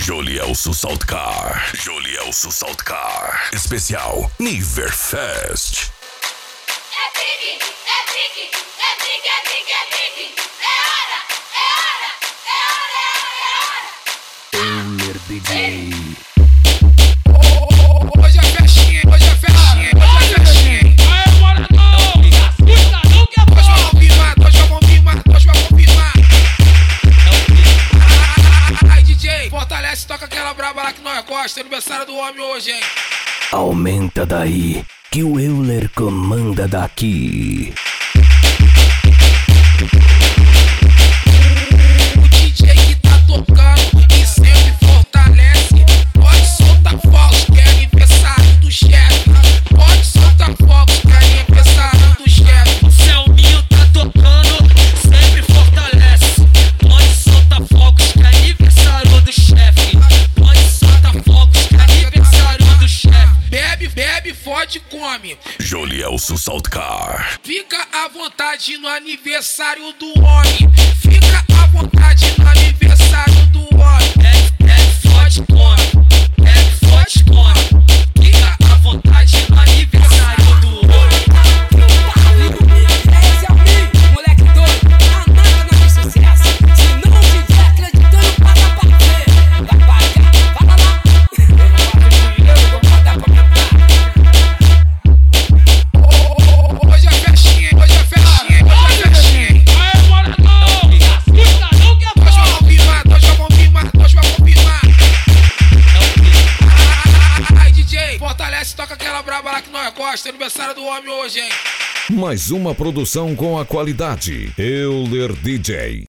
Jolielso Saltcar. Jolielso Saltcar. Especial Niverfest. É brigue, é brigue, é brigue, é brigue, é brigue. É hora, é hora, é hora, é hora, é hora. Euler DJ. Hoje é festinha, hoje é festinha, hoje é festinha. Aê, morador! Custa não que é Hoje vai bom! confirmar, hoje vai confirmar, hoje vai confirmar. Ai, DJ, fortalece, toca aquela braba lá que nós gosta. Aniversário do homem hoje, hein? Aumenta daí, que o Euler comanda daqui. O DJ que tá tocando e sempre fortalece. Pode soltar fogos, que é aniversário do chefe. Pode soltar fogos, que é aniversário do chefe. O Selminho tá tocando, sempre fortalece. Pode soltar fogos, que é aniversário do chefe. Pode soltar fogos, que é aniversário do chefe. Bebe, bebe, fode, come. Jolielso Saltcar. Fica à vontade no aniversário do homem. Fica à vontade no aniversário do homem. É forte, come. É forte, come. Fica à vontade no aniversário do homem. Esse é o Mi, moleque doido, a máquina do sucesso. Se não tiver acreditando, passa pra ver. Vai pagar, fala lá. Eu não faço dinheiro, vou mandar comentar. Hoje é festinha, hoje é festinha, hoje é festinha. Aê, morador! Custa não que é Hoje vai bom! confirmar, hoje vai confirmar, hoje vai confirmar. Ai, DJ, fortalece, toca aquela braba lá que nós gosta. Aniversário do homem hoje, hein? Mais uma produção com a qualidade Euler DJ.